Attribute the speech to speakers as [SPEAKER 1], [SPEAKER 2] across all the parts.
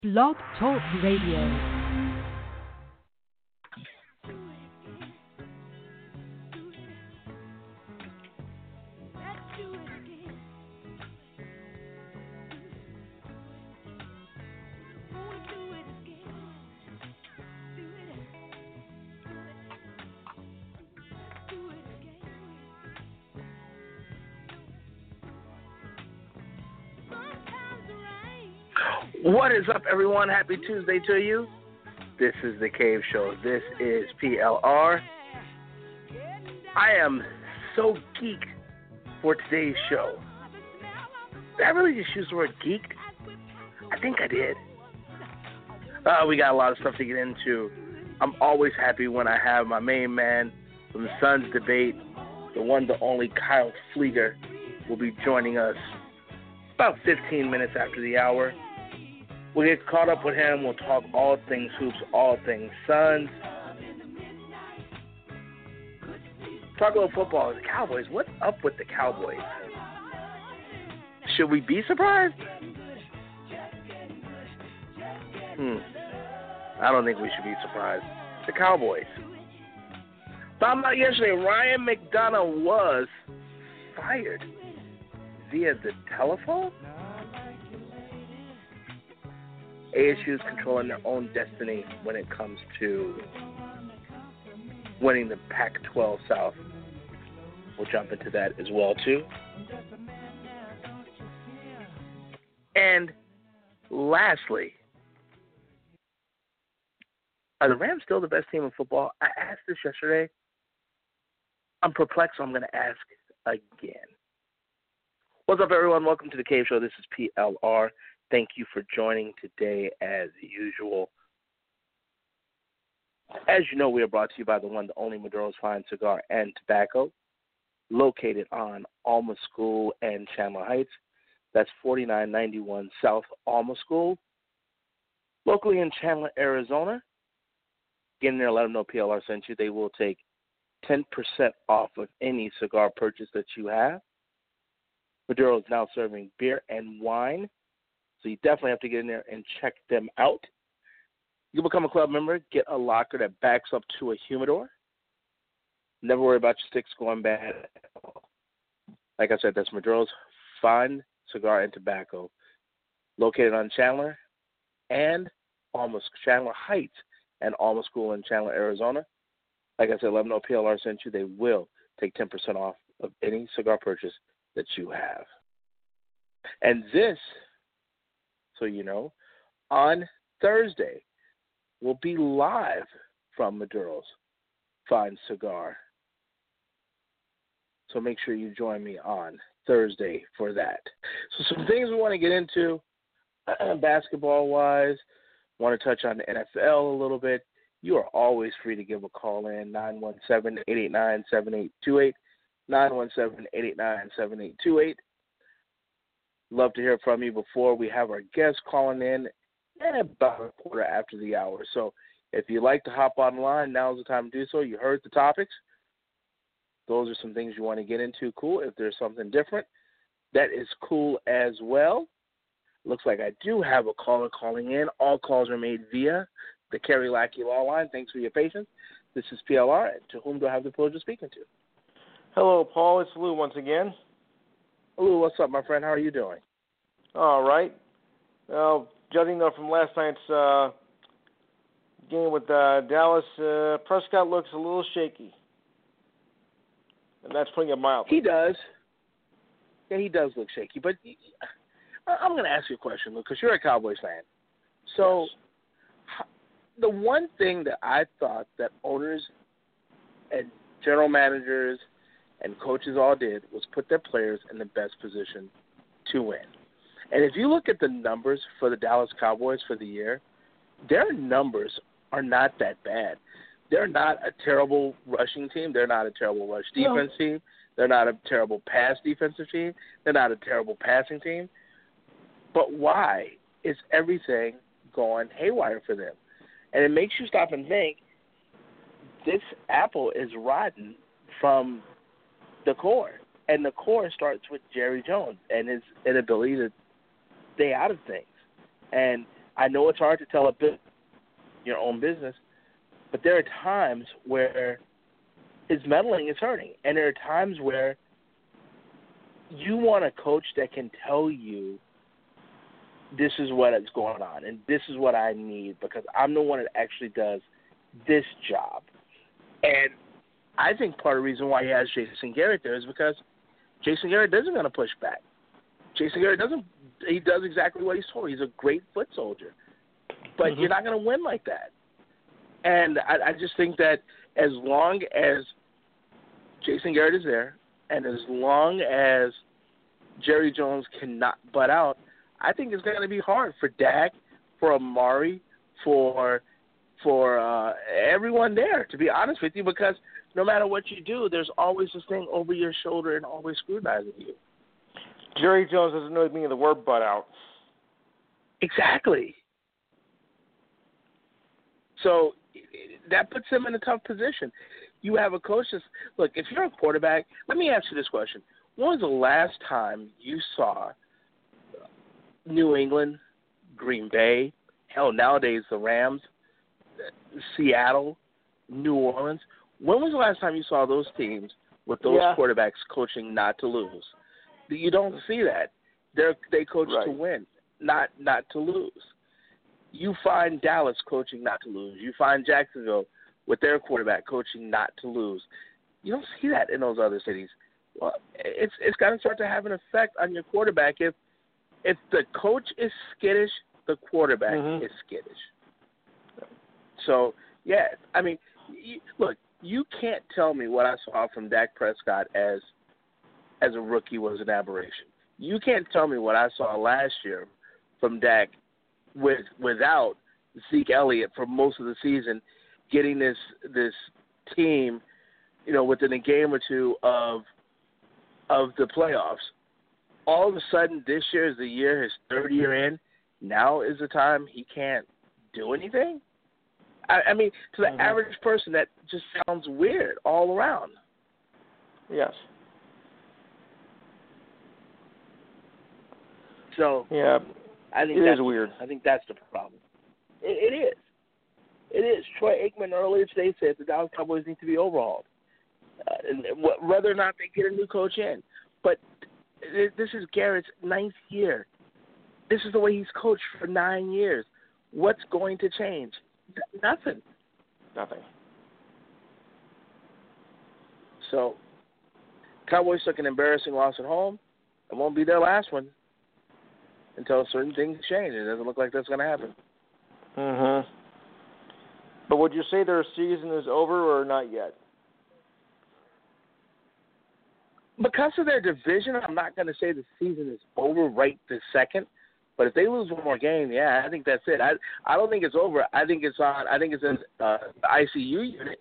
[SPEAKER 1] Blog Talk Radio.
[SPEAKER 2] What is up, everyone? Happy Tuesday to you. This is The Cave Show. This is PLR. I am so geeked for today's show. Did I really just use the word geeked? I think I did. We got a lot of stuff to get into. I'm always happy when I have my main man from the Suns debate, the one, the only Kyle Flieger, will be joining us about 15 minutes after the hour. We'll get caught up with him. We'll talk all things hoops, all things Suns. Talk a little football. The Cowboys. What's up with the Cowboys? Should we be surprised? I don't think we should be surprised. The Cowboys. Found out yesterday, Ryan McDonough was fired via the telephone. ASU is controlling their own destiny when it comes to winning the Pac-12 South. We'll jump into that as well, too. And lastly, are the Rams still the best team in football? I asked this yesterday. I'm perplexed, so I'm going to ask again. What's up, everyone? Welcome to The Cave Show. This is PLR. Thank you for joining today as usual. As you know, we are brought to you by the one, the only Maduro's Fine Cigar and Tobacco, located on Alma School and Chandler Heights. That's 4991 South Alma School, locally in Chandler, Arizona. Get in there, let them know PLR sent you. They will take 10% off of any cigar purchase that you have. Maduro is now serving beer and wine. So you definitely have to get in there and check them out. You become a club member, get a locker that backs up to a humidor. Never worry about your sticks going bad. Like I said, that's Maduro's Fine Cigar and Tobacco, located on Chandler and almost Chandler Heights and Alma School in Chandler, Arizona. Like I said, let them know PLR sent you. They will take 10% off of any cigar purchase that you have. And this, so you know, on Thursday, we'll be live from Maduro's Fine Cigar. So make sure you join me on Thursday for that. So some things we want to get into, basketball-wise, want to touch on the NFL a little bit. You are always free to give a call in, 917-889-7828, 917-889-7828. Love to hear from you before we have our guests calling in and about a quarter after the hour. So if you'd like to hop online, now's the time to do so. You heard the topics. Those are some things you want to get into. Cool. If there's something different, that is cool as well. Looks like I do have a caller calling in. All calls are made via the Kerry Lackey Law Line. Thanks for your patience. This is PLR. To whom do I have the pleasure of speaking to?
[SPEAKER 3] Hello, Paul. It's Lou once again.
[SPEAKER 2] Lou, what's up, my friend? How are you doing?
[SPEAKER 3] All right. Well, judging though from last night's game with Dallas, Prescott looks a little shaky, and that's putting it mildly.
[SPEAKER 2] He does. Yeah, he does look shaky. But I'm going to ask you a question, Lou, because you're a Cowboys fan. So
[SPEAKER 3] yes.
[SPEAKER 2] The one thing that I thought that owners and general managers and coaches all did was put their players in the best position to win. And if you look at the numbers for the Dallas Cowboys for the year, their numbers are not that bad. They're not a terrible rushing team. They're not a terrible rush defense team. They're not a terrible pass defensive team. They're not a terrible passing team. But why is everything going haywire for them? And it makes you stop and think, this apple is rotten from the core. And the core starts with Jerry Jones and his inability to stay out of things. And I know it's hard to tell a bit your own business, but there are times where his meddling is hurting, and there are times where you want a coach that can tell you this is what is going on and this is what I need because I'm the one that actually does this job. And I think part of the reason why he has Jason Garrett there is because Jason Garrett isn't going to push back. Jason Garrett he does exactly what he's told. He's a great foot soldier. But you're not going to win like that. And I just think that as long as Jason Garrett is there and as long as Jerry Jones cannot butt out, I think it's going to be hard for Dak, for Amari, for everyone there, to be honest with you, because no matter what you do, there's always this thing over your shoulder and always scrutinizing you.
[SPEAKER 3] Jerry Jones doesn't know the meaning of the word butt out.
[SPEAKER 2] Exactly. So that puts him in a tough position. You have a coach that's, look, if you're a quarterback, let me ask you this question. When was the last time you saw New England, Green Bay, hell, nowadays the Rams, Seattle, New Orleans, when was the last time you saw those teams with those quarterbacks coaching not to lose? You don't see that. They coach to win, not to lose. You find Dallas coaching not to lose. You find Jacksonville with their quarterback coaching not to lose. You don't see that in those other cities. Well, it's going to start to have an effect on your quarterback. If the coach is skittish, the quarterback is skittish. So, yeah, I mean, look, you can't tell me what I saw from Dak Prescott as a rookie was an aberration. You can't tell me what I saw last year from Dak without Zeke Elliott for most of the season, getting this team, within a game or two of the playoffs. All of a sudden, this year is the year, his third year in. Now is the time he can't do anything? I mean, to the average person, that just sounds weird all around.
[SPEAKER 3] Yes.
[SPEAKER 2] So,
[SPEAKER 3] yeah,
[SPEAKER 2] I think
[SPEAKER 3] it is weird.
[SPEAKER 2] I think that's the problem. It is. It is. Troy Aikman earlier today said the Dallas Cowboys need to be overhauled, and whether or not they get a new coach in. But this is Garrett's 9th year. This is the way he's coached for 9 years. What's going to change? Nothing. So, Cowboys took an embarrassing loss at home. It won't be their last one until certain things change. It doesn't look like that's going to happen.
[SPEAKER 3] But would you say their season is over or not yet?
[SPEAKER 2] Because of their division, I'm not going to say the season is over right this second. But if they lose one more game, I think that's it. I don't think it's over. I think it's in the ICU unit.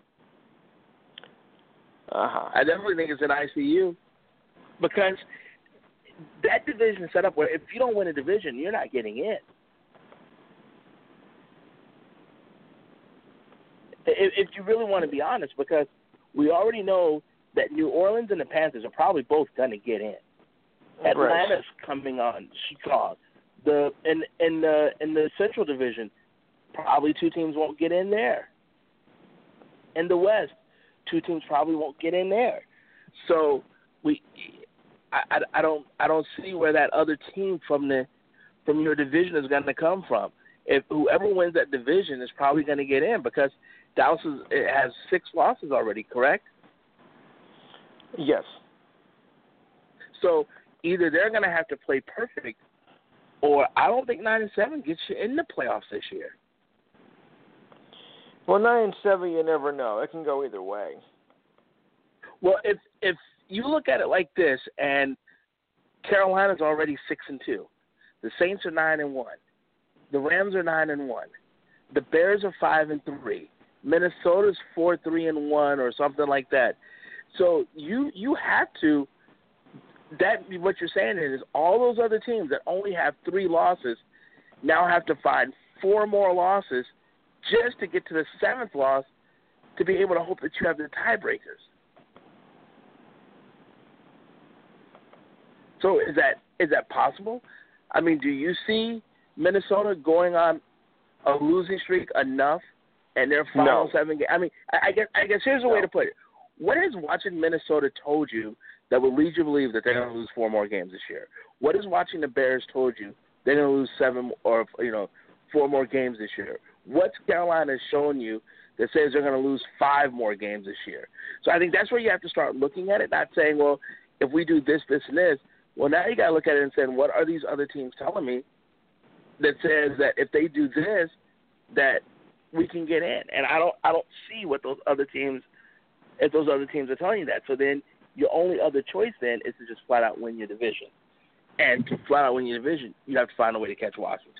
[SPEAKER 2] I definitely think it's in ICU because that division is set up where if you don't win a division, you're not getting in. If you really want to be honest, because we already know that New Orleans and the Panthers are probably both going to get in. Atlanta's coming on, Chicago. In the Central Division, probably 2 teams won't get in there. In the West, 2 teams probably won't get in there. So I don't see where that other team from your division is going to come from. If whoever wins that division is probably going to get in because Dallas has 6 losses already, correct?
[SPEAKER 3] Yes.
[SPEAKER 2] So either they're going to have to play perfect, or I don't think 9-7 gets you in the playoffs this year.
[SPEAKER 3] Well, 9-7, you never know. It can go either way.
[SPEAKER 2] Well, if you look at it like this, and Carolina's already 6-2, the Saints are 9-1, the Rams are 9-1, the Bears are 5-3, Minnesota's 4-3-1, or something like that. So you have to. That what you're saying is all those other teams that only have 3 losses now have to find 4 more losses just to get to the 7th loss to be able to hope that you have the tiebreakers. So is that possible? I mean, do you see Minnesota going on a losing streak enough and their final 7 games? I mean, I guess here's a way to put it. What has watching Minnesota told you that would lead you to believe that they're going to lose 4 more games this year? What has watching the Bears told you they're going to lose 7 or 4 more games this year? What's Carolina shown you that says they're going to lose 5 more games this year? So I think that's where you have to start looking at it, not saying, well, if we do this, this, and this. Well, now you got to look at it and say, what are these other teams telling me that says that if they do this, that we can get in? And I don't see what those other teams, if those other teams are telling you that. So then your only other choice then is to just flat out win your division. And to flat out win your division, you have to find a way to catch Washington.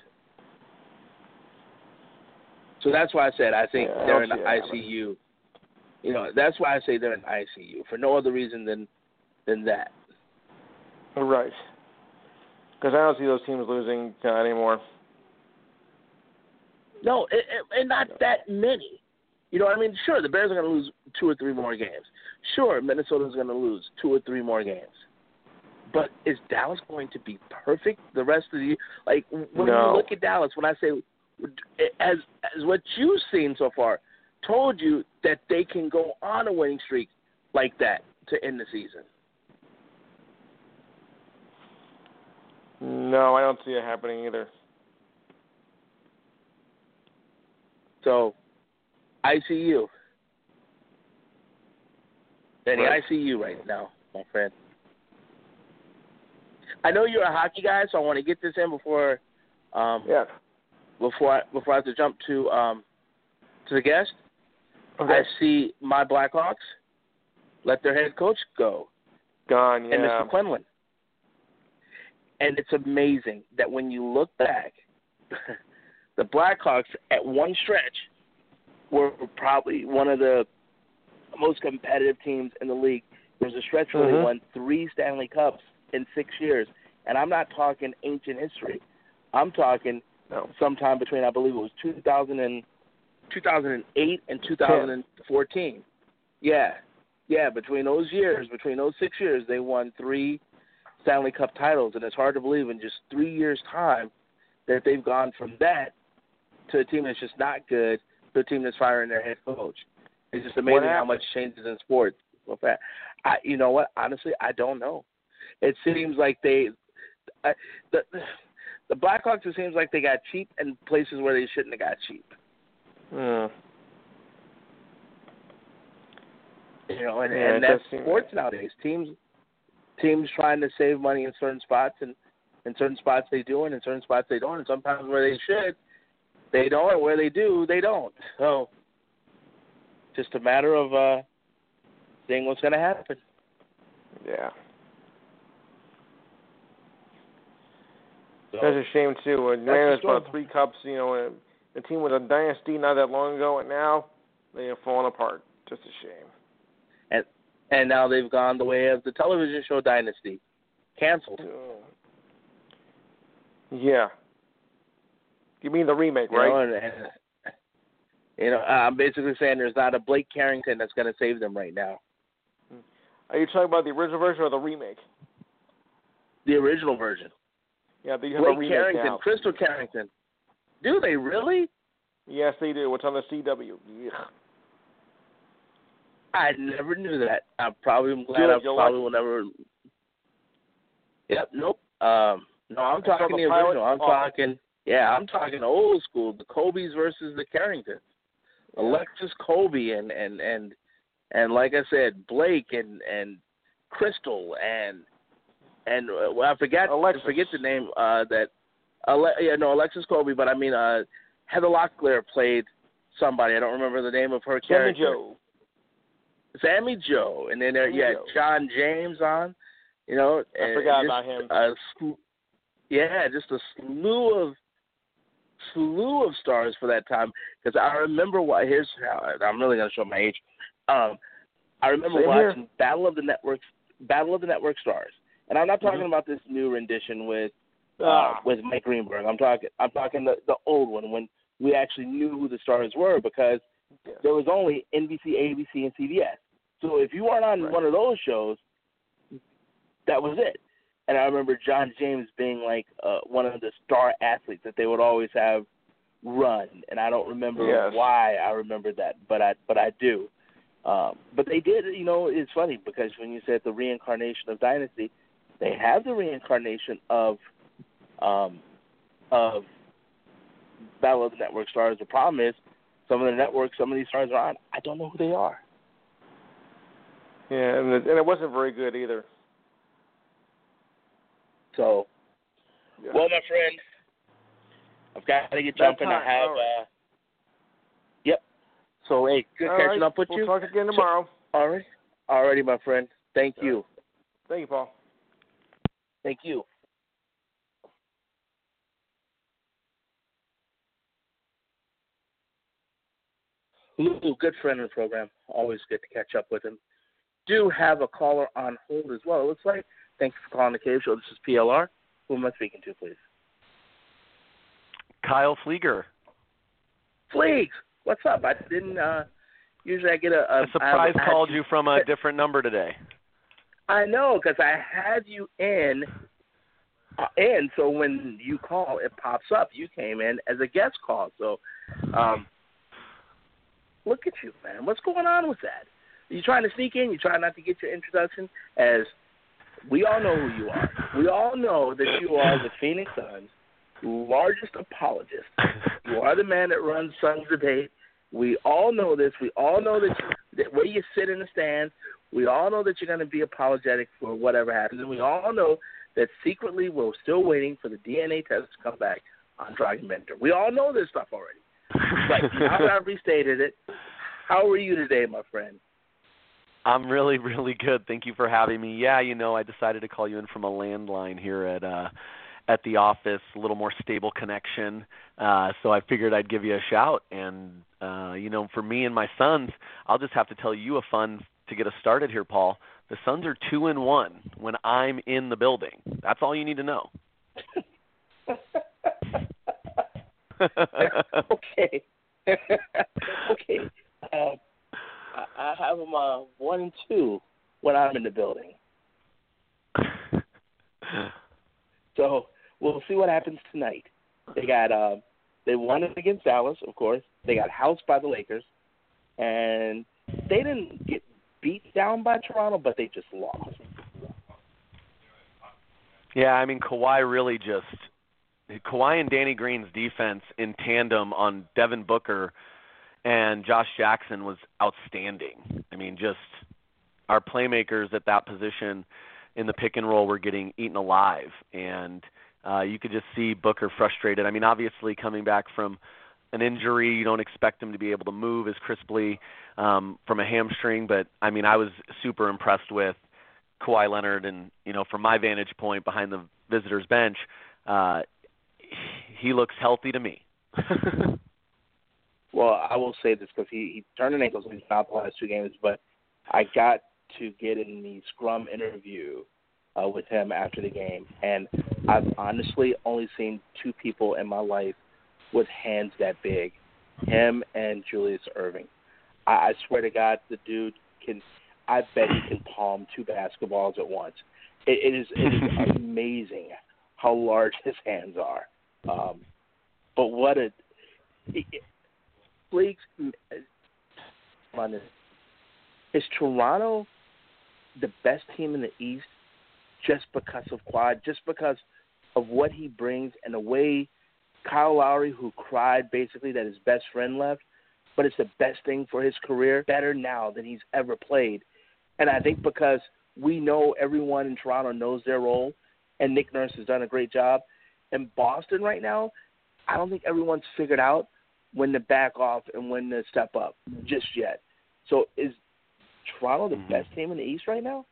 [SPEAKER 2] So that's why I said I think they're in the ICU. That's why I say they're in the ICU for no other reason than that.
[SPEAKER 3] Right. Because I don't see those teams losing anymore.
[SPEAKER 2] No, and not that many. You know what I mean? Sure, the Bears are going to lose 2 or 3 more games. Sure, Minnesota's going to lose 2 or 3 more games. But is Dallas going to be perfect the rest of the year? Like, when you look at Dallas, when I say, as what you've seen so far, told you that they can go on a winning streak like that to end the season.
[SPEAKER 3] No, I don't see it happening either.
[SPEAKER 2] So, ICU. In the ICU right now, my friend. I know you're a hockey guy, so I want to get this in before before I have to jump to the guest.
[SPEAKER 3] Okay.
[SPEAKER 2] I see my Blackhawks let their head coach go.
[SPEAKER 3] Gone, yeah.
[SPEAKER 2] And Mr. Quinlan. And it's amazing that when you look back, the Blackhawks at one stretch were probably one of the most competitive teams in the league. There was a stretch where they won 3 Stanley Cups in 6 years. And I'm not talking ancient history. I'm talking sometime between, I believe it was 2008 and 2014. Yeah, between those years, between those 6 years, they won 3 Stanley Cup titles. And it's hard to believe in just 3 years' time that they've gone from that to a team that's just not good to a team that's firing their head coach. It's just amazing how much changes in sports. You know what? Honestly, I don't know. It seems like the Blackhawks, it seems like they got cheap in places where they shouldn't have got cheap. And that's sports nowadays. Teams trying to save money in certain spots, and in certain spots they do, and in certain spots they don't. And sometimes where they should, they don't. And where they do, they don't. So, just a matter of seeing what's going to happen.
[SPEAKER 3] Yeah. That's a shame, too. Atlanta's brought 3 cups, a team with a dynasty not that long ago, and now they have fallen apart. Just a shame.
[SPEAKER 2] And now they've gone the way of the television show Dynasty. Canceled.
[SPEAKER 3] Yeah. You mean the remake, right?
[SPEAKER 2] I'm basically saying there's not a Blake Carrington that's going to save them right now.
[SPEAKER 3] Are you talking about the original version or the remake?
[SPEAKER 2] The original version.
[SPEAKER 3] Yeah, they have a
[SPEAKER 2] Blake
[SPEAKER 3] remake
[SPEAKER 2] Carrington,
[SPEAKER 3] now.
[SPEAKER 2] Crystal Carrington. Do they really?
[SPEAKER 3] Yes, they do. It's on the CW. Ugh.
[SPEAKER 2] I never knew that. I'm probably glad I probably will never. Yep. Nope. No, I'm talking the original. I'm talking old school. The Colbys versus the Carringtons. Yeah. Alexis Colby and like I said, Blake and Crystal and I forget the name Alexis Colby, but I mean Heather Locklear played somebody. I don't remember the name of her character. Sammy Joe, and then you had John James on, I
[SPEAKER 3] forgot about him.
[SPEAKER 2] Just a slew of stars for that time. Because I remember here's how I'm really gonna show my age. I remember watching Battle of the Network Stars, and I'm not talking about this new rendition with Mike Greenberg. I'm talking the old one when we actually knew who the stars were, because there was only NBC, ABC, and CBS. So if you weren't on one of those shows, that was it. And I remember John James being like one of the star athletes that they would always have run. And I don't remember why I remember that, but I do. But they did, it's funny because when you said the reincarnation of Dynasty, they have the reincarnation of Battle of the Network stars. The problem is some of the networks, some of these stars are on, I don't know who they are.
[SPEAKER 3] Yeah, and it wasn't very good either.
[SPEAKER 2] So, well, my friend, I've got to get jumping. I have, yep. So, hey, good catching up with you.
[SPEAKER 3] We'll talk again tomorrow.
[SPEAKER 2] All right. All righty, my friend. Thank you.
[SPEAKER 3] Thank you, Paul.
[SPEAKER 2] Thank you. Lou, good friend of the program. Always good to catch up with him. Do have a caller on hold as well, it looks like. Thanks for calling the Cave Show. This is PLR. Who am I speaking to, please?
[SPEAKER 4] Kyle Flieger.
[SPEAKER 2] Fleegs, what's up? I didn't, usually I get a
[SPEAKER 4] surprise called you from a different number today.
[SPEAKER 2] I know, because I had you in, so when you call, it pops up. You came in as a guest call. So, look at you, man. What's going on with that? Are you trying to sneak in? You trying not to get your introduction? As we all know who you are. We all know that you are the Phoenix Suns' largest apologist. You are the man that runs Suns Debate. We all know this. We all know that where you sit in the stands, we all know that you're going to be apologetic for whatever happens. And we all know that secretly we're still waiting for the DNA test to come back on Dragan Bender. We all know this stuff already. But now that I've restated it, how are you today, my friend?
[SPEAKER 4] I'm really, really good. Thank you for having me. Yeah, I decided to call you in from a landline here at the office, a little more stable connection. So I figured I'd give you a shout. And, for me and my Suns, I'll just have to tell you a fun to get us started here, Paul. The Suns are 2-1 when I'm in the building. That's all you need to know.
[SPEAKER 2] Okay. Okay. I have them 1-2 when I'm in the building. So we'll see what happens tonight. They won it against Dallas, of course. They got housed by the Lakers, and they didn't get beat down by Toronto, but they just lost.
[SPEAKER 4] Yeah, Kawhi and Danny Green's defense in tandem on Devin Booker and Josh Jackson was outstanding. Just our playmakers at that position in the pick and roll were getting eaten alive, and you could just see Booker frustrated. Obviously coming back from an injury, you don't expect him to be able to move as crisply from a hamstring, but I was super impressed with Kawhi Leonard, and from my vantage point behind the visitors' bench, he looks healthy to me.
[SPEAKER 2] Well, I will say this because he turned an ankle, so he's out the last 2 games, but I got to get in the scrum interview with him after the game, and I've honestly only seen 2 people in my life with hands that big, him and Julius Erving. I swear to God, the dude I bet he can palm 2 basketballs at once. It is amazing how large his hands are. But what Leagues, is Toronto the best team in the East just because of Kawhi, just because of what he brings and the way Kyle Lowry, who cried basically that his best friend left, but it's the best thing for his career, better now than he's ever played. And I think because we know everyone in Toronto knows their role, and Nick Nurse has done a great job. In Boston right now, I don't think everyone's figured out when to back off and when to step up just yet. So is Toronto the best team in the East right now?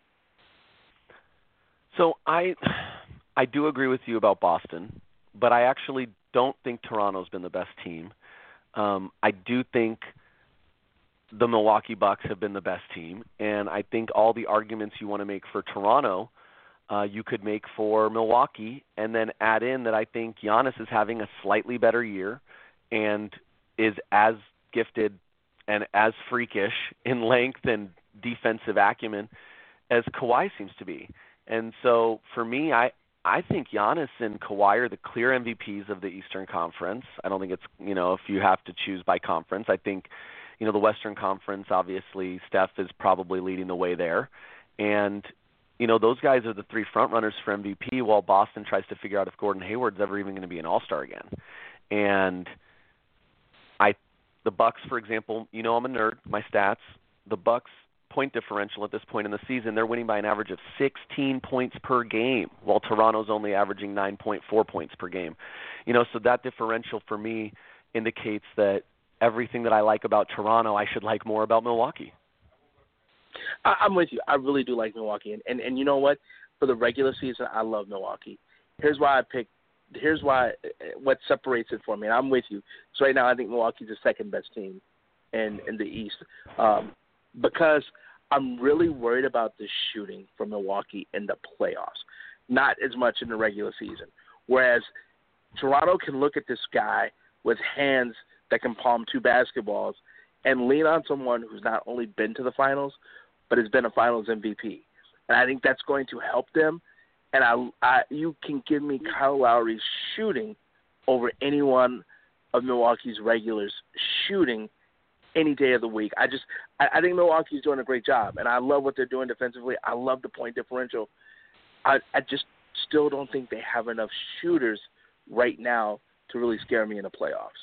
[SPEAKER 4] So I do agree with you about Boston, but I actually don't think Toronto's been the best team. I do think the Milwaukee Bucks have been the best team, and I think all the arguments you want to make for Toronto, you could make for Milwaukee, and then add in that I think Giannis is having a slightly better year and is as gifted and as freakish in length and defensive acumen as Kawhi seems to be. And so for me, I think Giannis and Kawhi are the clear MVPs of the Eastern Conference. I don't think it's, if you have to choose by conference. I think, the Western Conference, obviously, Steph is probably leading the way there. And, those guys are the three front runners for MVP while Boston tries to figure out if Gordon Hayward's ever even going to be an All-Star again. And the Bucks, for example, I'm a nerd, my stats. The Bucks point differential at this point in the season, they're winning by an average of 16 points per game, while Toronto's only averaging 9.4 points per game. So that differential for me indicates that everything that I like about Toronto, I should like more about Milwaukee.
[SPEAKER 2] I'm with you. I really do like Milwaukee. And you know what? For the regular season, I love Milwaukee. Here's what separates it for me. And I'm with you. So right now, I think Milwaukee's the second best team in the East. Because I'm really worried about the shooting for Milwaukee in the playoffs, not as much in the regular season. Whereas Toronto can look at this guy with hands that can palm two basketballs and lean on someone who's not only been to the finals, but has been a finals MVP. And I think that's going to help them. And you can give me Kyle Lowry shooting over any one of Milwaukee's regulars shooting any day of the week. I think Milwaukee's doing a great job, and I love what they're doing defensively. I love the point differential. I just still don't think they have enough shooters right now to really scare me in the playoffs.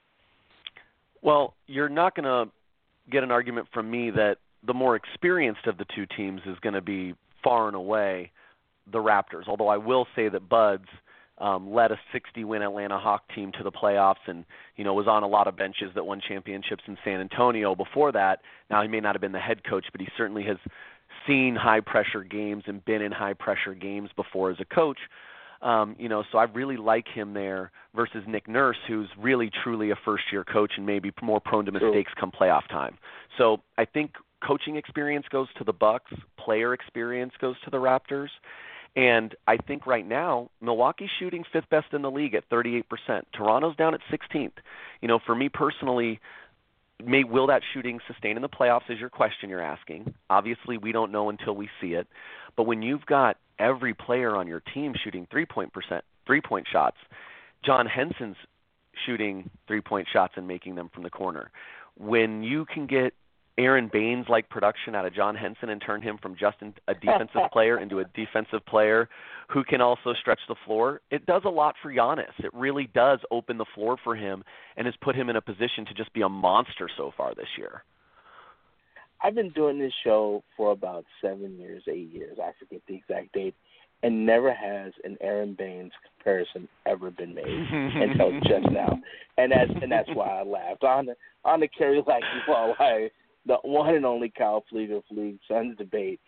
[SPEAKER 4] Well, you're not going to get an argument from me that the more experienced of the two teams is going to be far and away the Raptors, although I will say that Buds led a 60-win Atlanta Hawk team to the playoffs and, was on a lot of benches that won championships in San Antonio before that. Now, he may not have been the head coach, but he certainly has seen high-pressure games and been in high-pressure games before as a coach. So I really like him there versus Nick Nurse, who's really, truly a first-year coach and maybe more prone to mistakes come playoff time. So I think coaching experience goes to the Bucks, player experience goes to the Raptors. And I think right now, Milwaukee's shooting fifth best in the league at 38%. Toronto's down at 16th. For me personally, will that shooting sustain in the playoffs is your question you're asking. Obviously, we don't know until we see it. But when you've got every player on your team shooting three-point shots, John Henson's shooting three-point shots and making them from the corner. When you can get Aaron Baines-like production out of John Henson and turn him from just a defensive player into a defensive player who can also stretch the floor, it does a lot for Giannis. It really does open the floor for him and has put him in a position to just be a monster so far this year.
[SPEAKER 2] I've been doing this show for about 8 years, I forget the exact date, and never has an Aaron Baines comparison ever been made until just now. And that's why I laughed. On the Kerry Lackey, the one and only Kyle Flieger Fleeg Suns debate.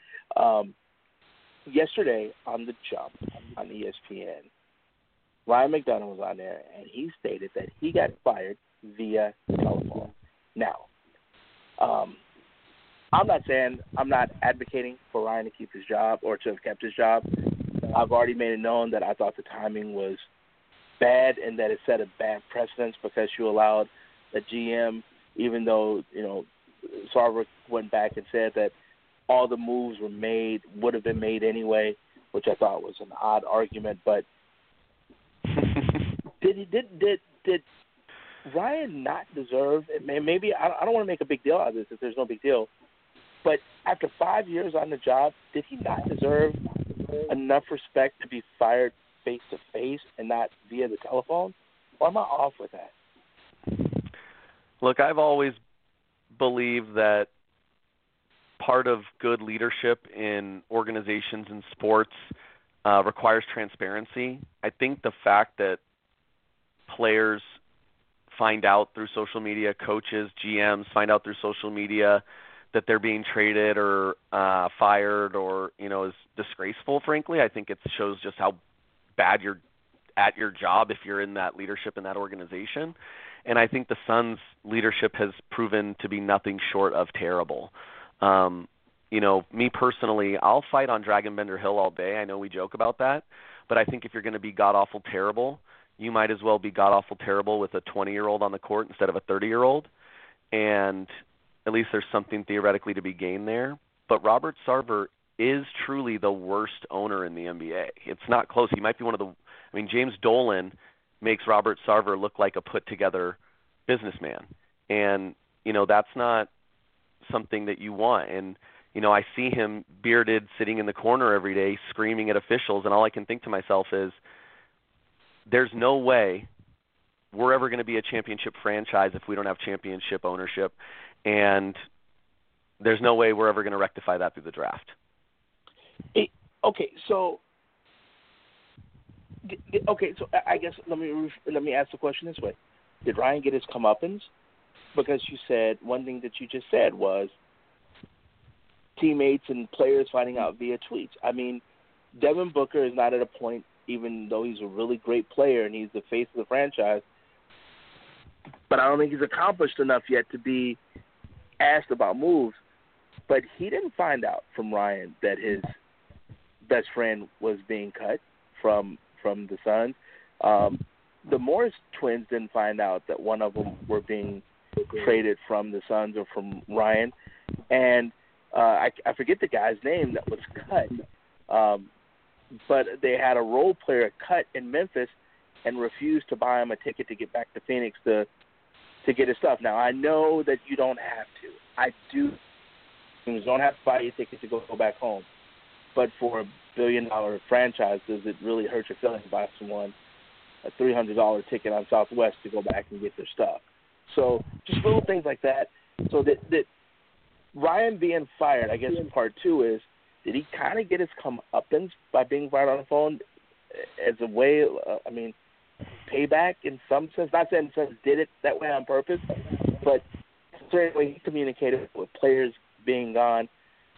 [SPEAKER 2] Yesterday on The Jump on ESPN, Ryan McDonough was on there, and he stated that he got fired via telephone. Now, I'm not advocating for Ryan to keep his job or to have kept his job. I've already made it known that I thought the timing was bad and that it set a bad precedence because you allowed a GM, even though, Sarver went back and said that all the moves would have been made anyway, which I thought was an odd argument. But did Ryan not deserve it? Maybe I don't want to make a big deal out of this if there's no big deal. But after 5 years on the job, did he not deserve enough respect to be fired face to face and not via the telephone? Or am I off with that?
[SPEAKER 4] Look, I've always believe that part of good leadership in organizations and sports requires transparency. I think the fact that players find out through social media, coaches, GMs find out through social media that they're being traded or fired or, is disgraceful, frankly. I think it shows just how bad you're at your job if you're in that leadership in that organization. And I think the Suns' leadership has proven to be nothing short of terrible. Me personally, I'll fight on Dragon Bender Hill all day. I know we joke about that. But I think if you're going to be god-awful terrible, you might as well be god-awful terrible with a 20-year-old on the court instead of a 30-year-old. And at least there's something theoretically to be gained there. But Robert Sarver is truly the worst owner in the NBA. It's not close. He might be one of the – I mean, James Dolan makes Robert Sarver look like a put-together businessman. And, that's not something that you want. And, I see him bearded sitting in the corner every day screaming at officials, and all I can think to myself is there's no way we're ever going to be a championship franchise if we don't have championship ownership, and there's no way we're ever going to rectify that through the draft.
[SPEAKER 2] Okay, so I guess let me ask the question this way: did Ryan get his comeuppance? Because you said one thing that you just said was teammates and players finding out via tweets. I mean, Devin Booker is not at a point, even though he's a really great player and he's the face of the franchise, but I don't think he's accomplished enough yet to be asked about moves. But he didn't find out from Ryan that his best friend was being cut from the Suns. The Morris twins didn't find out that one of them were being traded from the Suns or from Ryan. And I forget the guy's name that was cut, but they had a role player cut in Memphis and refused to buy him a ticket to get back to Phoenix to get his stuff. Now, I know that you don't have to. I do. You don't have to buy your ticket to go back home. But for $1 billion franchise, does it really hurt your feelings to buy someone a $300 ticket on Southwest to go back and get their stuff? So just little things like that. So that Ryan being fired, I guess part two is, did he kind of get his comeuppance by being fired on the phone as a way, payback in some sense? Not saying the Suns did it that way on purpose, but certainly he communicated with players being gone.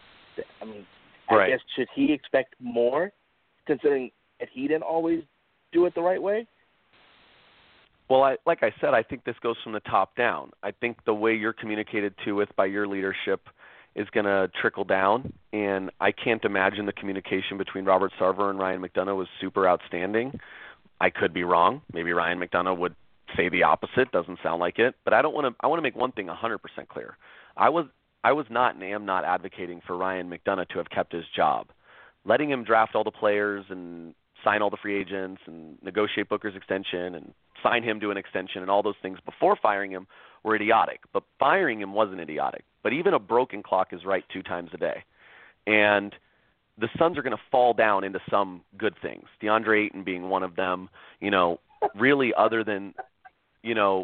[SPEAKER 2] I guess, should he expect more, considering that he didn't always do it the right way?
[SPEAKER 4] Well, like I said, I think this goes from the top down. I think the way you're communicated to with by your leadership is going to trickle down, and I can't imagine the communication between Robert Sarver and Ryan McDonough was super outstanding. I could be wrong. Maybe Ryan McDonough would say the opposite. Doesn't sound like it. But I want to make one thing 100% clear. I was not and am not advocating for Ryan McDonough to have kept his job. Letting him draft all the players and sign all the free agents and negotiate Booker's extension and sign him to an extension and all those things before firing him were idiotic. But firing him wasn't idiotic. But even a broken clock is right 2 times a day. And the Suns are going to fall down into some good things. DeAndre Ayton being one of them, really other than, to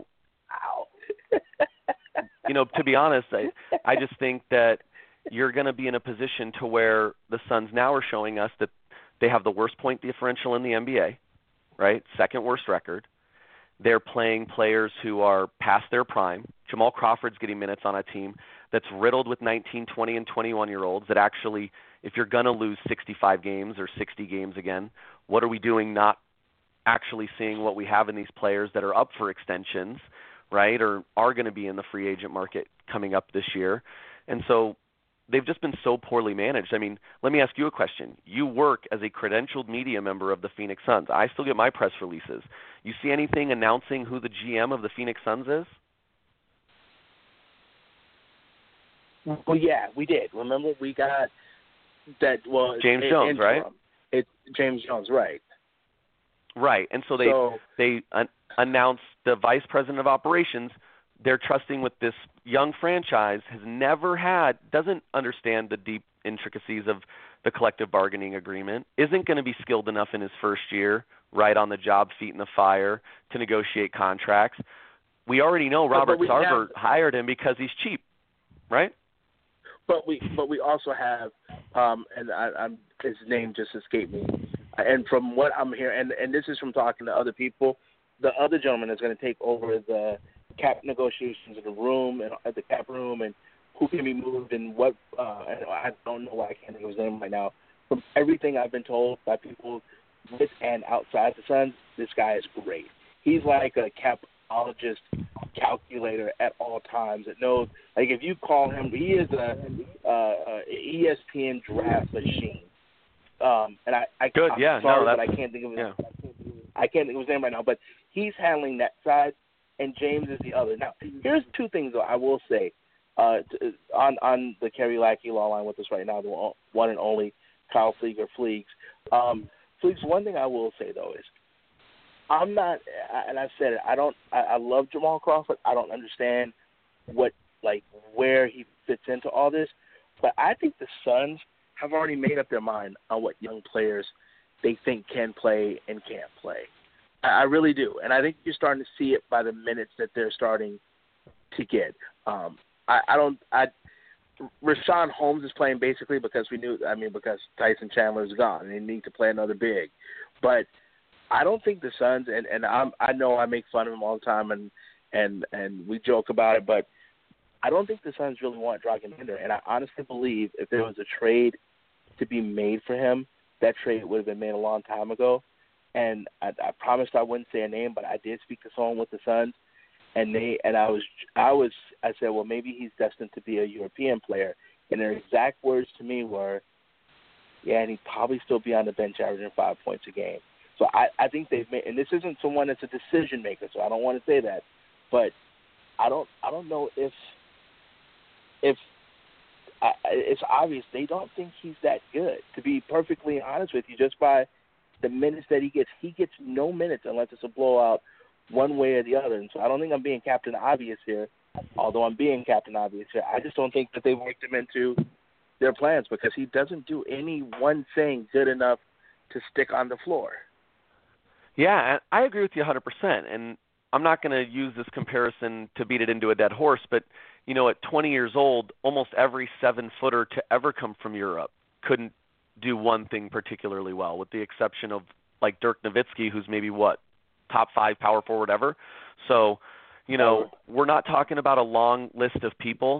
[SPEAKER 4] be honest, I just think that you're going to be in a position to where the Suns now are showing us that they have the worst point differential in the NBA, right? Second worst record. They're playing players who are past their prime. Jamal Crawford's getting minutes on a team that's riddled with 19, 20, and 21-year-olds that actually, if you're going to lose 65 games or 60 games again, what are we doing not actually seeing what we have in these players that are up for extensions, right, or are going to be in the free agent market coming up this year? And so they've just been so poorly managed. I mean, let me ask you a question. You work as a credentialed media member of the Phoenix Suns. I still get my press releases. You see anything announcing who the GM of the Phoenix Suns is?
[SPEAKER 2] Well, yeah, we did. Remember, we got that. Well,
[SPEAKER 4] James Jones, right?
[SPEAKER 2] It's James Jones, right?
[SPEAKER 4] Right, and so they announced the vice president of operations. They're trusting with this young franchise, doesn't understand the deep intricacies of the collective bargaining agreement, isn't going to be skilled enough in his first year, right on the job, feet in the fire, to negotiate contracts. We already know Robert Sarver hired him because he's cheap, right?
[SPEAKER 2] But we also have, and his name just escaped me. And from what I'm hearing, and this is from talking to other people, the other gentleman is going to take over the cap negotiations in the room and at the cap room, and who can be moved and what. And I don't know why I can't think of his name right now. From everything I've been told by people with and outside the Suns, this guy is great. He's like a capologist, calculator at all times. That knows, like, if you call him, he is a ESPN draft machine. And I'm sorry, but I can't think of I can't think of his name right now. But he's handling that side, and James is the other. Now, here's 2 things though I will say. On the Kerry Lackey law line with us right now, the one and only Kyle Flieger, Fleegs. Fleegs, one thing I will say, though, is I'm not, and I've said it, I love Jamal Crawford. I don't understand where he fits into all this, but I think the Suns have already made up their mind on what young players they think can play and can't play. I really do, and I think you're starting to see it by the minutes that they're starting to get. Rashawn Holmes is playing basically because because Tyson Chandler is gone and they need to play another big. But I don't think the Suns, and I know I make fun of him all the time and we joke about it, but I don't think the Suns really want Dragan Bender. And I honestly believe if there was a trade to be made for him, that trade would have been made a long time ago. And I promised I wouldn't say a name, but I did speak to someone with the Suns, and I said, well, maybe he's destined to be a European player. And their exact words to me were, yeah, and he'd probably still be on the bench averaging 5 points a game. So I think they've made, and this isn't someone that's a decision maker, so I don't want to say that, but I don't know if it's obvious they don't think he's that good. To be perfectly honest with you, just by the minutes that he gets no minutes unless it's a blowout one way or the other. And so I don't think I'm being Captain Obvious here, although I'm being Captain Obvious here. I just don't think that they've worked him into their plans because he doesn't do any one thing good enough to stick on the floor.
[SPEAKER 4] Yeah, I agree with you 100%. And I'm not going to use this comparison to beat it into a dead horse, but, at 20 years old, almost every 7-footer to ever come from Europe couldn't do one thing particularly well, with the exception of, like, Dirk Nowitzki, who's maybe, top 5 power forward ever. So, we're not talking about a long list of people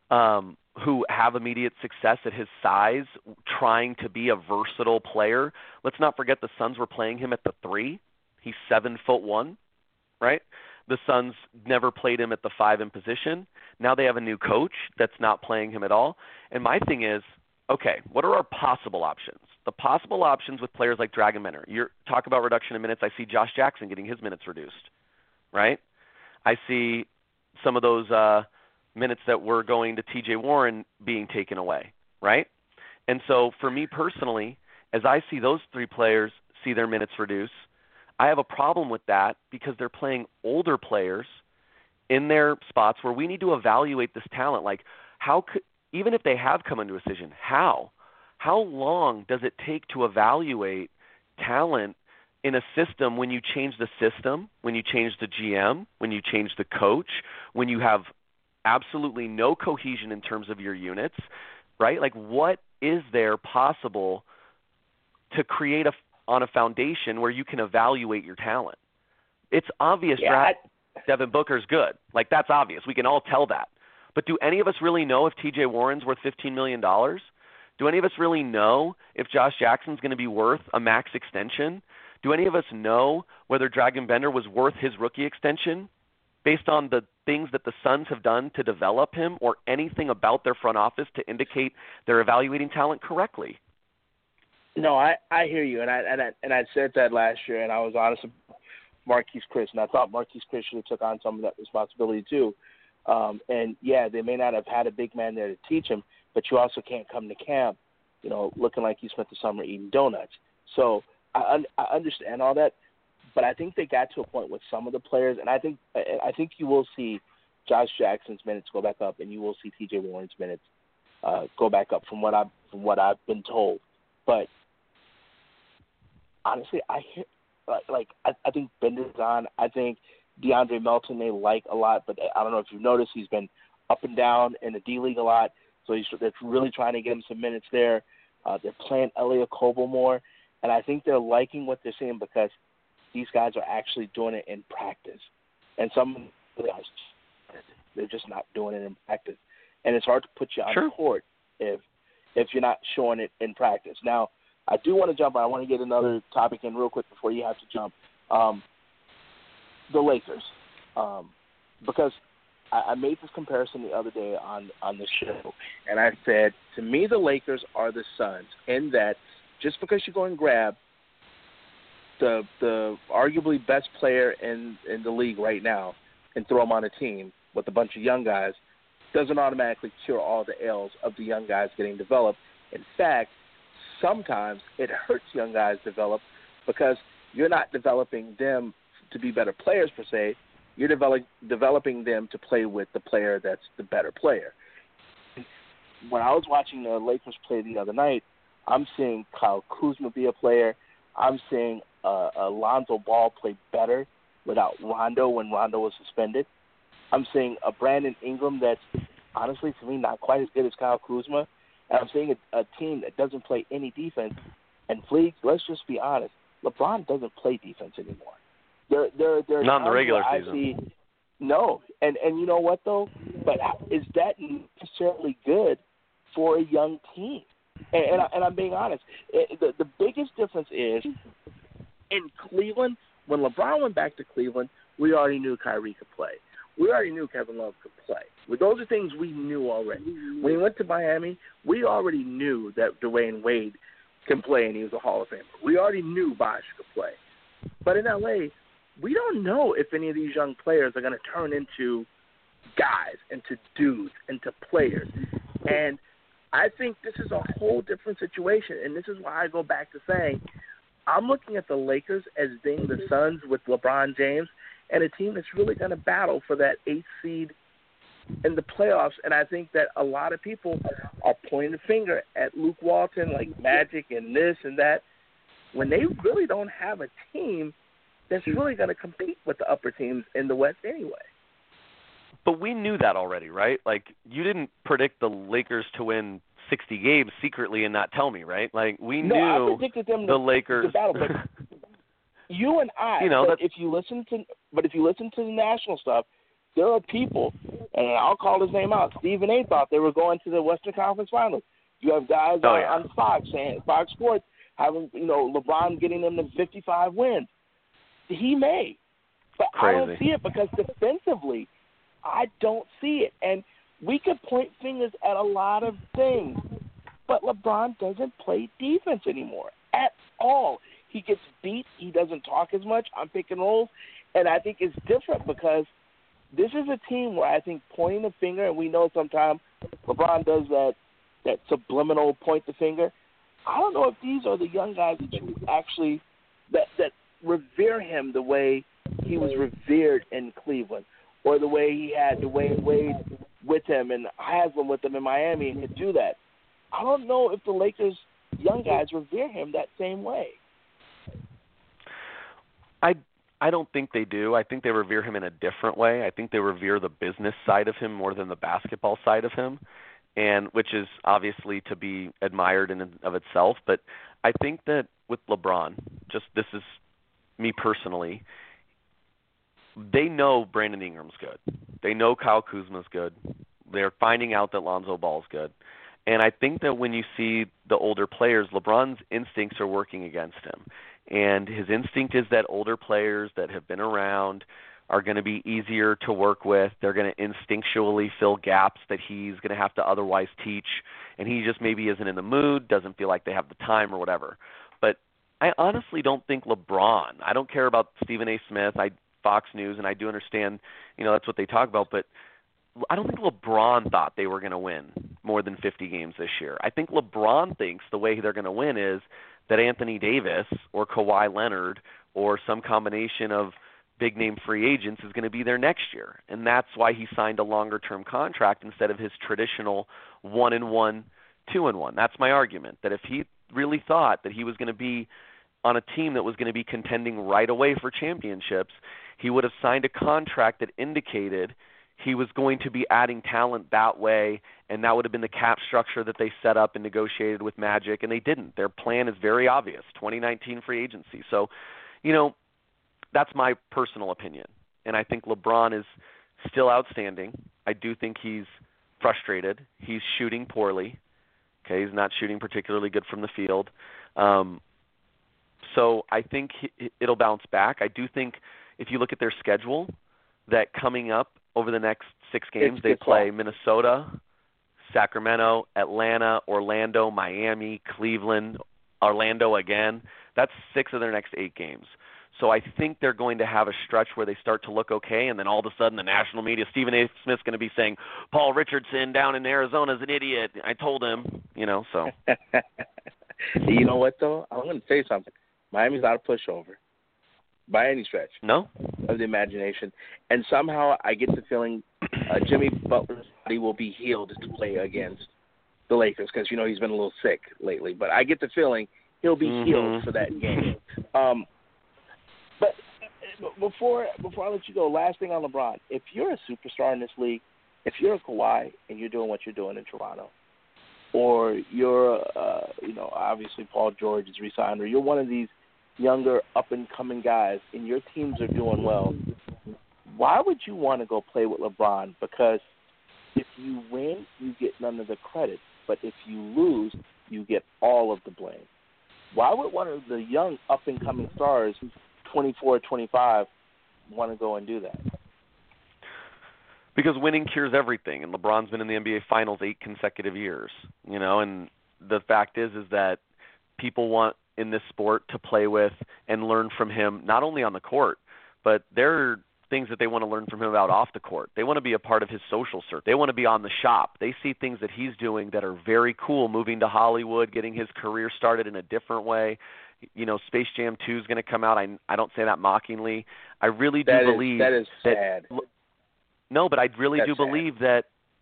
[SPEAKER 4] who have immediate success at his size trying to be a versatile player. Let's not forget the Suns were playing him at the 3. He's 7'1", right? The Suns never played him at the 5 in position. Now they have a new coach that's not playing him at all. And my thing is, okay, what are our possible options? The possible options with players like Dragan Bender. You talk about reduction in minutes. I see Josh Jackson getting his minutes reduced, right? I see some of those minutes that were going to TJ Warren being taken away, right? And so for me personally, as I see those 3 players see their minutes reduced, I have a problem with that because they're playing older players in their spots where we need to evaluate this talent. Like, even if they have come into a decision, how long does it take to evaluate talent in a system when you change the system, when you change the GM, when you change the coach, when you have absolutely no cohesion in terms of your units, right? Like, what is there possible to create on a foundation where you can evaluate your talent? It's obvious Devin Booker's good. Like, that's obvious. We can all tell that. But do any of us really know if TJ Warren's worth $15 million? Do any of us really know if Josh Jackson's going to be worth a max extension? Do any of us know whether Dragan Bender was worth his rookie extension based on the things that the Suns have done to develop him, or anything about their front office to indicate they're evaluating talent correctly?
[SPEAKER 2] No, I hear you, and I said that last year, and I was honest about Marquise Chris, and I thought Marquise Chris should have took on some of that responsibility too. And yeah, they may not have had a big man there to teach him, but you also can't come to camp, looking like you spent the summer eating donuts. So I understand all that, but I think they got to a point with some of the players, and I think you will see Josh Jackson's minutes go back up, and you will see T.J. Warren's minutes go back up from what I've been told. But honestly, I think Bender's on. I think DeAndre Melton they like a lot, but I don't know if you've noticed he's been up and down in the D League a lot. So they're really trying to get him some minutes there. They're playing Elliot Kobo more, and I think they're liking what they're seeing because these guys are actually doing it in practice. And some guys, they're just not doing it in practice. And it's hard to put you on the court if you're not showing it in practice. Now, I do want to jump on. I want to get another topic in real quick before you have to jump. The Lakers, because I made this comparison the other day on the show, and I said, to me, the Lakers are the Suns in that just because you go and grab the arguably best player in the league right now and throw him on a team with a bunch of young guys doesn't automatically cure all the ills of the young guys getting developed. In fact, sometimes it hurts young guys develop because you're not developing them to be better players per se. You're developing them to play with the player that's the better player. When I was watching the Lakers play the other night, I'm seeing Kyle Kuzma be a player. I'm seeing Lonzo Ball play better without Rondo when Rondo was suspended. I'm seeing a Brandon Ingram that's honestly, to me, not quite as good as Kyle Kuzma. And I'm seeing a team that doesn't play any defense. And Fleek, let's just be honest, LeBron doesn't play defense anymore. There
[SPEAKER 4] not in the regular season.
[SPEAKER 2] No, and you know what though? But is that necessarily good for a young team? And I'm being honest. The biggest difference is in Cleveland. When LeBron went back to Cleveland, we already knew Kyrie could play. We already knew Kevin Love could play. Well, those are things we knew already. When he went to Miami, we already knew that Dwayne Wade can play, and he was a Hall of Famer. We already knew Bosh could play. But in L.A., we don't know if any of these young players are going to turn into guys, into dudes, into players. And I think this is a whole different situation, and this is why I go back to saying I'm looking at the Lakers as being the Suns with LeBron James and a team that's really going to battle for that 8th seed in the playoffs. And I think that a lot of people are pointing the finger at Luke Walton, like Magic and this and that, when they really don't have a team that's really going to compete with the upper teams in the West anyway.
[SPEAKER 4] But we knew that already, right? Like, you didn't predict the Lakers to win 60 games secretly and not tell me, right? Like, we knew
[SPEAKER 2] I predicted them
[SPEAKER 4] the Lakers.
[SPEAKER 2] to battle, but you and I, if you listen to the national stuff, there are people, and I'll call his name out. Stephen A. thought they were going to the Western Conference Finals. You have guys on Fox Sports having, LeBron getting them to 55 wins. He may, but
[SPEAKER 4] Crazy.
[SPEAKER 2] I don't see it because defensively, I don't see it. And we could point fingers at a lot of things, but LeBron doesn't play defense anymore at all. He gets beat. He doesn't talk as much on pick and rolls, and I think it's different because this is a team where I think pointing the finger, and we know sometimes LeBron does that subliminal point the finger. I don't know if these are the young guys that you actually that revere him the way he was revered in Cleveland, or the way he had Dwayne Wade with him and Haslam with him in Miami and could do that. I don't know if the Lakers young guys revere him that same way.
[SPEAKER 4] I don't think they do. I think they revere him in a different way. I think they revere the business side of him more than the basketball side of him, and which is obviously to be admired in and of itself. But I think that with LeBron, just this is me personally, they know Brandon Ingram's good. They know Kyle Kuzma's good. They're finding out that Lonzo Ball's good. And I think that when you see the older players, LeBron's instincts are working against him. And his instinct is that older players that have been around are going to be easier to work with. They're going to instinctually fill gaps that he's going to have to otherwise teach. And he just maybe isn't in the mood, doesn't feel like they have the time or whatever. But I honestly don't think LeBron, I don't care about Stephen A. Smith, Fox News, and I do understand, that's what they talk about, but I don't think LeBron thought they were going to win more than 50 games this year. I think LeBron thinks the way they're going to win is that Anthony Davis or Kawhi Leonard or some combination of big-name free agents is going to be there next year. And that's why he signed a longer-term contract instead of his traditional 1-1, 2-1. That's my argument, that if he really thought that he was going to be on a team that was going to be contending right away for championships, he would have signed a contract that indicated he was going to be adding talent that way, and that would have been the cap structure that they set up and negotiated with Magic, and they didn't. Their plan is very obvious, 2019 free agency. So, that's my personal opinion. And I think LeBron is still outstanding. I do think he's frustrated. He's shooting poorly. Okay, he's not shooting particularly good from the field. So I think it'll bounce back. I do think if you look at their schedule, that coming up over the next 6 games, they play Minnesota, Sacramento, Atlanta, Orlando, Miami, Cleveland, Orlando again. That's 6 of their next 8 games. So I think they're going to have a stretch where they start to look okay, and then all of a sudden the national media, Stephen A. Smith's going to be saying, Paul Richardson down in Arizona is an idiot. I told him, so.
[SPEAKER 2] You know what, though? I'm going to say something. Miami's not a pushover by any stretch
[SPEAKER 4] No?
[SPEAKER 2] of the imagination. And somehow I get the feeling Jimmy Butler's body will be healed to play against the Lakers because, he's been a little sick lately. But I get the feeling he'll be healed for that game. But before I let you go, last thing on LeBron. If you're a superstar in this league, if you're a Kawhi and you're doing what you're doing in Toronto, or you're, obviously Paul George is re-signed, or you're one of these younger up-and-coming guys and your teams are doing well, why would you want to go play with LeBron? Because if you win, you get none of the credit. But if you lose, you get all of the blame. Why would one of the young up-and-coming stars, 24, 25, want to go and do that?
[SPEAKER 4] Because winning cures everything, and LeBron's been in the NBA Finals 8 consecutive years, and the fact is that people want in this sport to play with and learn from him, not only on the court, but there are things that they want to learn from him about off the court. They want to be a part of his social circle. They want to be on the shop. They see things that he's doing that are very cool, moving to Hollywood, getting his career started in a different way. Space Jam 2 is going to come out. I don't say that mockingly. I really do believe
[SPEAKER 2] that is sad.
[SPEAKER 4] No, but I really do believe that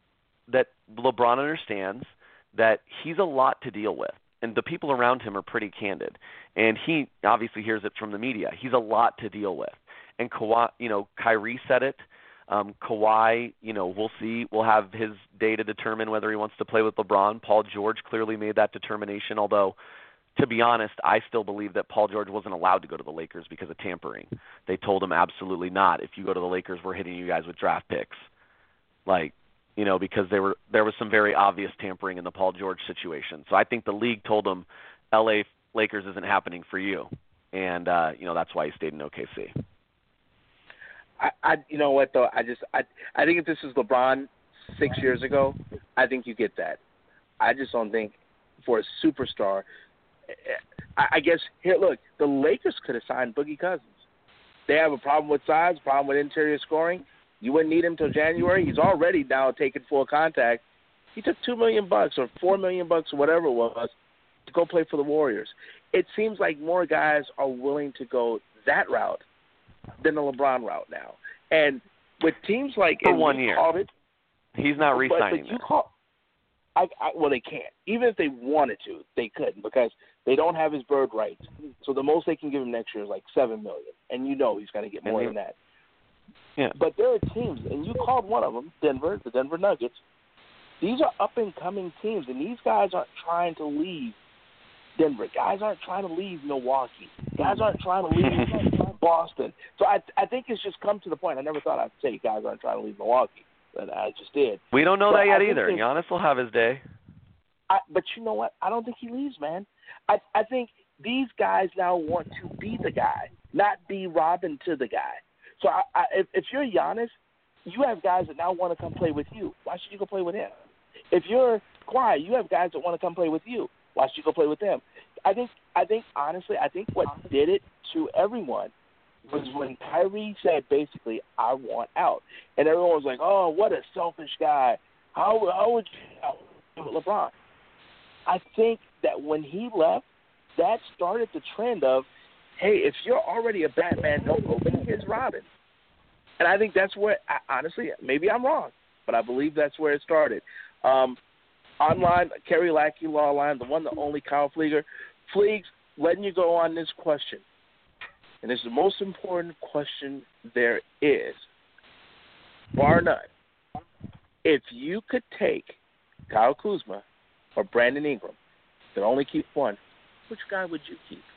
[SPEAKER 4] LeBron understands that he's a lot to deal with, and the people around him are pretty candid. And he obviously hears it from the media. He's a lot to deal with. And Kawhi, Kyrie said it. Kawhi, we'll see. We'll have his day to determine whether he wants to play with LeBron. Paul George clearly made that determination, although, to be honest, I still believe that Paul George wasn't allowed to go to the Lakers because of tampering. They told him absolutely not. If you go to the Lakers, we're hitting you guys with draft picks. Because there was some very obvious tampering in the Paul George situation. So I think the league told him, LA Lakers isn't happening for you. And, that's why he stayed in OKC.
[SPEAKER 2] You know what, though? I think if this is LeBron 6 years ago, I think you get that. I just don't think for a superstar – I guess, here, look, the Lakers could have signed Boogie Cousins. They have a problem with size, problem with interior scoring. You wouldn't need him till January. He's already now taking full contact. He took $2 million or $4 million or whatever it was to go play for the Warriors. It seems like more guys are willing to go that route than the LeBron route now. And with teams like
[SPEAKER 4] for 1 year, he's not re-signing
[SPEAKER 2] well, they can't. Even if they wanted to, they couldn't because they don't have his bird rights. So the most they can give him next year is like $7 million, and he's going to get more than that.
[SPEAKER 4] Yeah.
[SPEAKER 2] But there are teams, and you called one of them, Denver, the Denver Nuggets. These are up-and-coming teams, and these guys aren't trying to leave Denver. Guys aren't trying to leave Milwaukee. Guys aren't trying to leave Boston. So I think it's just come to the point. I never thought I'd say guys aren't trying to leave Milwaukee. But I just did.
[SPEAKER 4] We don't know that yet either. Giannis will have his day.
[SPEAKER 2] But you know what? I don't think he leaves, man. I think these guys now want to be the guy, not be Robin to the guy. So if you're Giannis, you have guys that now want to come play with you. Why should you go play with him? If you're Kawhi, you have guys that want to come play with you. Why should you go play with them? I think honestly, what did it to everyone was when Kyrie said basically, I want out. And everyone was like, oh, what a selfish guy. How would you do with LeBron? I think that when he left, that started the trend of, hey, if you're already a Batman, don't go be his Robin. And I think that's where, honestly, maybe I'm wrong, but I believe that's where it started. Online, Kerry Lackey Law Line, the one, the only Kyle Flieger. Fleegs, letting you go on this question. And it's the most important question there is, bar none. If you could take Kyle Kuzma or Brandon Ingram, but only keep one, which guy would you keep?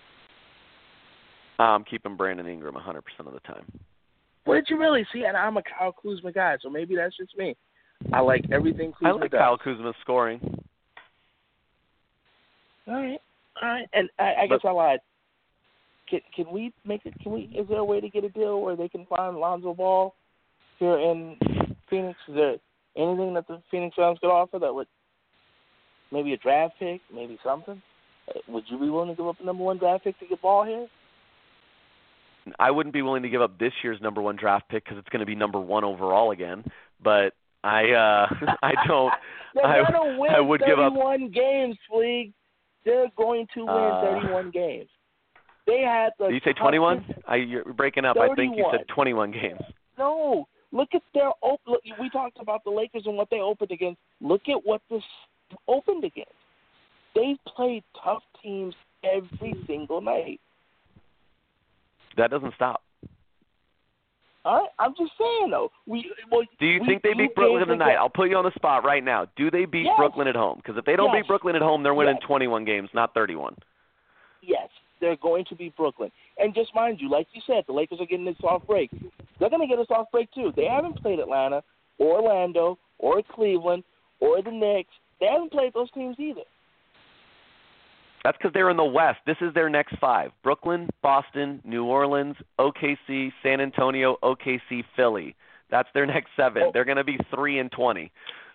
[SPEAKER 4] I'm keeping Brandon Ingram 100% of the time.
[SPEAKER 2] What did you really see? And I'm a Kyle Kuzma guy, so maybe that's just me. I like everything Kuzma
[SPEAKER 4] does. I like
[SPEAKER 2] does.
[SPEAKER 4] Kyle Kuzma's scoring.
[SPEAKER 2] All right. And I guess I lied. Can we make it? Is there a way to get a deal where they can find Lonzo Ball here in Phoenix? Is there anything that the Phoenix Suns could offer that would maybe a draft pick, maybe something? Would you be willing to give up a number one draft pick to get Ball here?
[SPEAKER 4] I wouldn't be willing to give up this year's number 1 draft pick because it's going to be number 1 overall again. But I don't. I would give up
[SPEAKER 2] 31 games, Fleeg. They're going to win 31 games. They had the.
[SPEAKER 4] Did you say 21? You're breaking up.
[SPEAKER 2] 31.
[SPEAKER 4] I think you said 21 games.
[SPEAKER 2] No, look at their look, we talked about the Lakers and what they opened against. Look at what this opened against. They played tough teams every single night.
[SPEAKER 4] That doesn't stop.
[SPEAKER 2] All right, I'm just saying though.
[SPEAKER 4] Do you think they beat Brooklyn tonight? I'll put you on the spot right now. Do they beat Brooklyn at home? Because if they don't beat Brooklyn at home, they're winning 21 games, not 31.
[SPEAKER 2] Yes, they're going to beat Brooklyn. And just mind you, like you said, the Lakers are getting this soft break. They're going to get a soft break too. They haven't played Atlanta or Orlando or Cleveland or the Knicks. They haven't played those teams either.
[SPEAKER 4] That's because they're in the West. This is their next 5. Brooklyn, Boston, New Orleans, OKC, San Antonio, OKC, Philly. That's their next 7. They're going to be 3-20.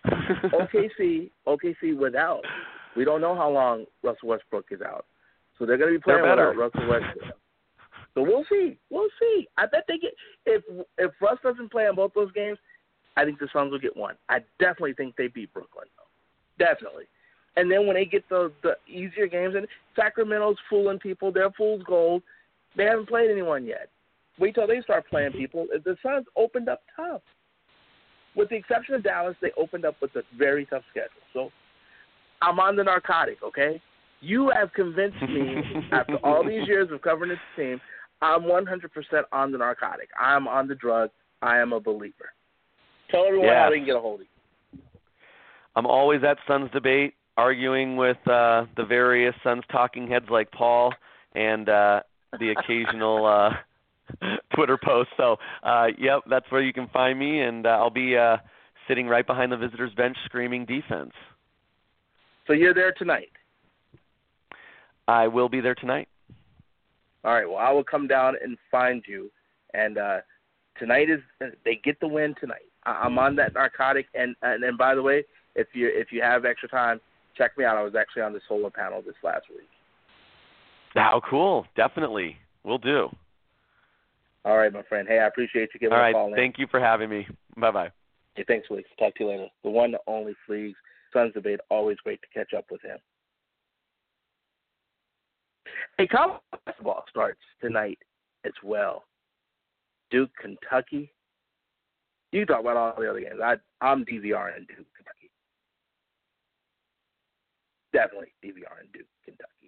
[SPEAKER 2] OKC without. We don't know how long Russell Westbrook is out. So they're going to be playing without Russell Westbrook. So we'll see. I bet they get if Russ doesn't play on both those games, I think the Suns will get 1. I definitely think they beat Brooklyn, though. Definitely. And then when they get the easier games, and Sacramento's fooling people, they're fool's gold. They haven't played anyone yet. Wait till they start playing people. The Suns opened up tough. With the exception of Dallas, they opened up with a very tough schedule. So I'm on the narcotic, okay? You have convinced me after all these years of covering this team, I'm 100% on the narcotic. I'm on the drug. I am a believer. Tell everyone how they can get a hold of you.
[SPEAKER 4] I'm always at Suns Debate, arguing with the various Suns talking heads like Paul and the occasional Twitter post. So, yep, that's where you can find me, and I'll be sitting right behind the visitors' bench screaming defense.
[SPEAKER 2] So you're there tonight?
[SPEAKER 4] I will be there tonight.
[SPEAKER 2] All right, well, I will come down and find you, and tonight they get the win tonight. I'm on that narcotic, and by the way, if you have extra time, check me out. I was actually on the solar panel this last week.
[SPEAKER 4] Oh, cool. Definitely. Will do.
[SPEAKER 2] All right, my friend. Hey, I appreciate you giving me a call in.
[SPEAKER 4] All right, thank you for having me. Bye-bye.
[SPEAKER 2] Hey, thanks, Fleeks. Talk to you later. The one, the only Fleeks. Suns Debate, always great to catch up with him. Hey, college basketball starts tonight as well. Duke, Kentucky. You talk about all the other games. I'm DVRing Duke, Kentucky. Definitely DVRing Duke, Kentucky.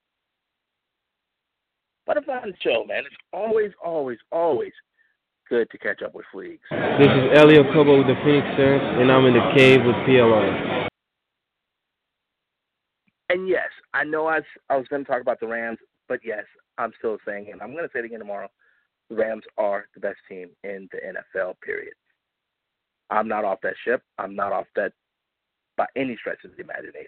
[SPEAKER 2] What a fun show, man. It's always, always, always good to catch up with Fleeks.
[SPEAKER 5] This is Elliot Kobo with the Phoenix Suns, and I'm in the cave with PLR.
[SPEAKER 2] And yes, I know I was going to talk about the Rams, but yes, I'm still saying, and I'm going to say it again tomorrow, the Rams are the best team in the NFL, period. I'm not off that ship. I'm not off that by any stretch of the imagination.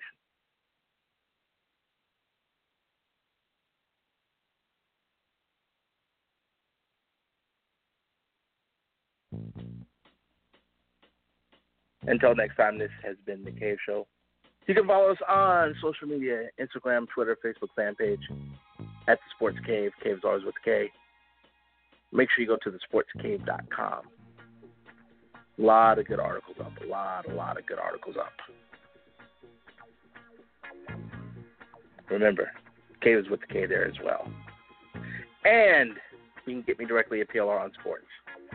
[SPEAKER 2] Until next time, this has been The Cave Show. You can follow us on social media, Instagram, Twitter, Facebook fan page, at The Sports Cave. Cave's always with the K. Make sure you go to thesportscave.com. A lot of good articles up. A lot of good articles up. Remember, Cave is with the K there as well. And you can get me directly at PLR on Sports.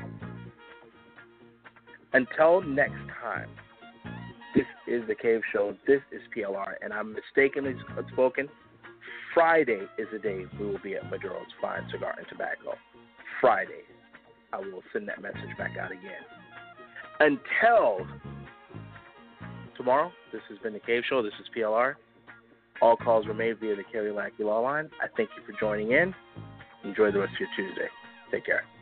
[SPEAKER 2] Until next time, this is The Cave Show. This is PLR, and I'm mistakenly spoken. Friday is the day we will be at Maduro's Fine Cigar and Tobacco. Friday. I will send that message back out again. Until tomorrow, this has been The Cave Show. This is PLR. All calls were made via the Kelly Lackey Law Line. I thank you for joining in. Enjoy the rest of your Tuesday. Take care.